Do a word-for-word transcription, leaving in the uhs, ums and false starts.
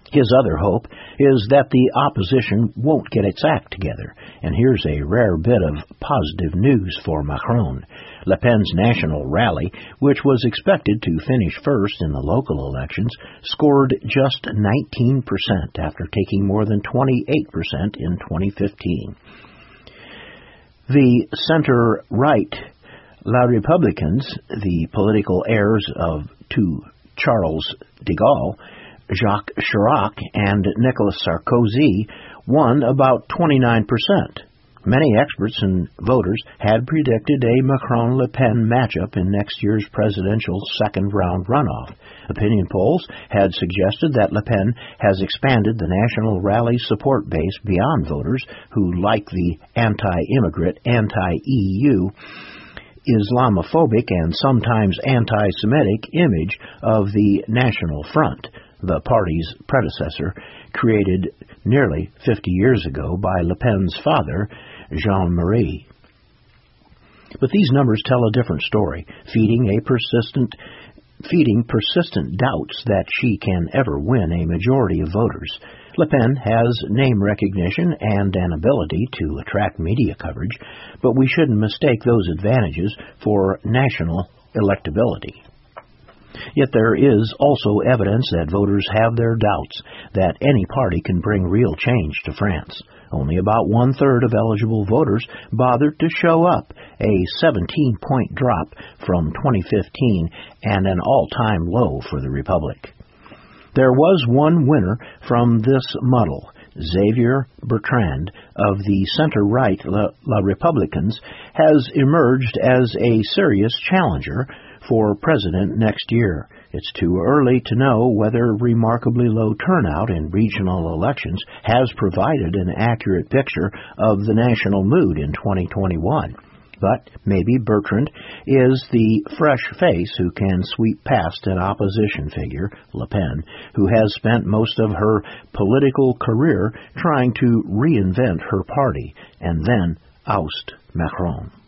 His other hope is that the opposition won't get its act together, and here's a rare bit of positive news for Macron. Le Pen's national rally, which was expected to finish first in the local elections, scored just nineteen percent after taking more than twenty-eight percent in twenty fifteen. The center-right La Républicains, the political heirs of two Charles de Gaulle, Jacques Chirac, and Nicolas Sarkozy, won about twenty-nine percent. Many experts and voters had predicted a Macron-Le Pen matchup in next year's presidential second-round runoff. Opinion polls had suggested that Le Pen has expanded the national rally support base beyond voters who like the anti-immigrant, anti-E U, Islamophobic, and sometimes anti-Semitic image of the National Front, the party's predecessor, created nearly fifty years ago by Le Pen's father, Jean-Marie. But these numbers tell a different story, feeding a persistent feeding persistent doubts that she can ever win a majority of voters. Le Pen has name recognition and an ability to attract media coverage, but we shouldn't mistake those advantages for national electability. Yet there is also evidence that voters have their doubts that any party can bring real change to France. Only about one-third of eligible voters bothered to show up, a seventeen-point drop from twenty fifteen and an all-time low for the Republic. There was one winner from this muddle. Xavier Bertrand of the center-right La, La Républicains has emerged as a serious challenger for president next year. It's too early to know whether remarkably low turnout in regional elections has provided an accurate picture of the national mood in twenty twenty-one. But maybe Bertrand is the fresh face who can sweep past an opposition figure, Le Pen, who has spent most of her political career trying to reinvent her party and then oust Macron.